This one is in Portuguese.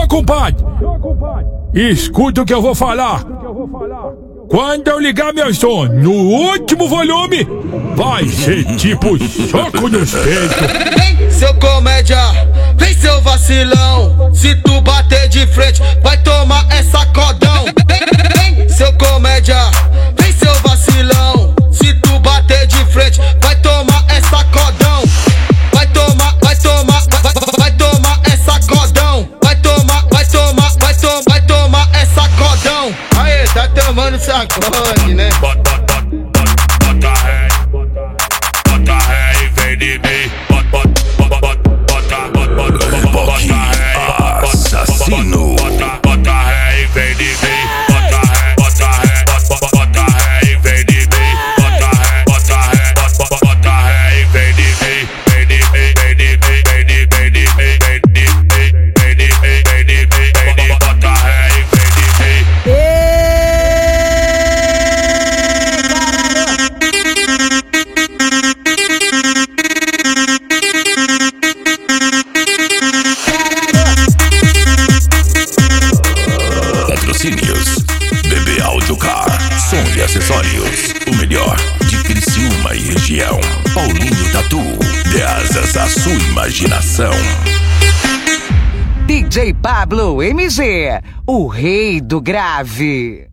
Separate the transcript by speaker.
Speaker 1: compadre, escuta o que eu vou falar. Quando eu ligar meu som no último volume, vai ser tipo soco nos peitos.
Speaker 2: Vem, seu comédia, vem, seu vacilão. Se tu bater de frente, vai tomar essa codão. Vem, seu comédia, vem, seu vacilão. Se tu bater de frente, vai tomar essa codão. Vai tomar essa codão. Vai tomar essa codão. Aê, tá tomando sacode, né?
Speaker 3: Bota ré e vem de mim.
Speaker 4: Assassino.
Speaker 3: Bota ré e vem de mim. Bota ré e vem de mim. Bota ré e vem de mim. Vem de mim, vem de mim, vem de mim, vem de mim, vem de mim, vem de mim, vem de mim, vem de mim. Bota ré e vem de mim.
Speaker 4: Patrocínios BB Autocar, som e acessórios, o melhor de Criciúma e região. Paulinho Tatu, dê asas à sua imaginação.
Speaker 5: DJ Pablo MG, o rei do grave.